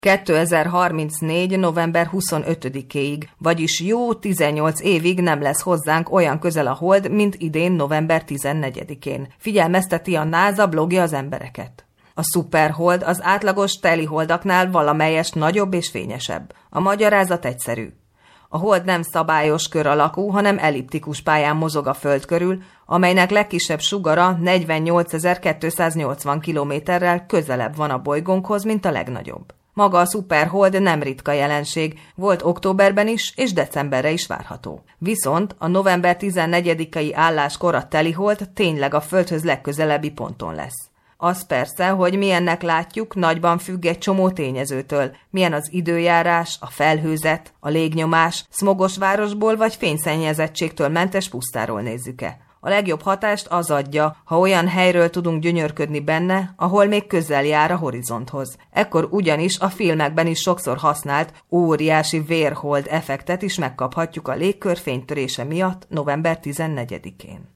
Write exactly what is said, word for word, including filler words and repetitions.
kétezer-harmincnégy. november huszonötödikéig, vagyis jó tizennyolc évig nem lesz hozzánk olyan közel a hold, mint idén november tizennegyedikén. Figyelmezteti a NASA blogja az embereket. A szuperhold az átlagos teliholdaknál valamelyest nagyobb és fényesebb. A magyarázat egyszerű. A hold nem szabályos kör alakú, hanem elliptikus pályán mozog a Föld körül, amelynek legkisebb sugara negyvennyolcezer-kétszáznyolcvan kilométerrel közelebb van a bolygónkhoz, mint a legnagyobb. Maga a szuperhold nem ritka jelenség, volt októberben is, és decemberre is várható. Viszont a november tizennegyedikei álláskor a telihold tényleg a Földhöz legközelebbi ponton lesz. Az persze, hogy milyennek látjuk, nagyban függ egy csomó tényezőtől. Milyen az időjárás, a felhőzet, a légnyomás, szmogos városból vagy fényszennyezettségtől mentes pusztáról nézzük-e. A legjobb hatást az adja, ha olyan helyről tudunk gyönyörködni benne, ahol még közel jár a horizonthoz. Ekkor ugyanis a filmekben is sokszor használt óriási vérhold effektet is megkaphatjuk a légkör fénytörése miatt november tizennegyedikén.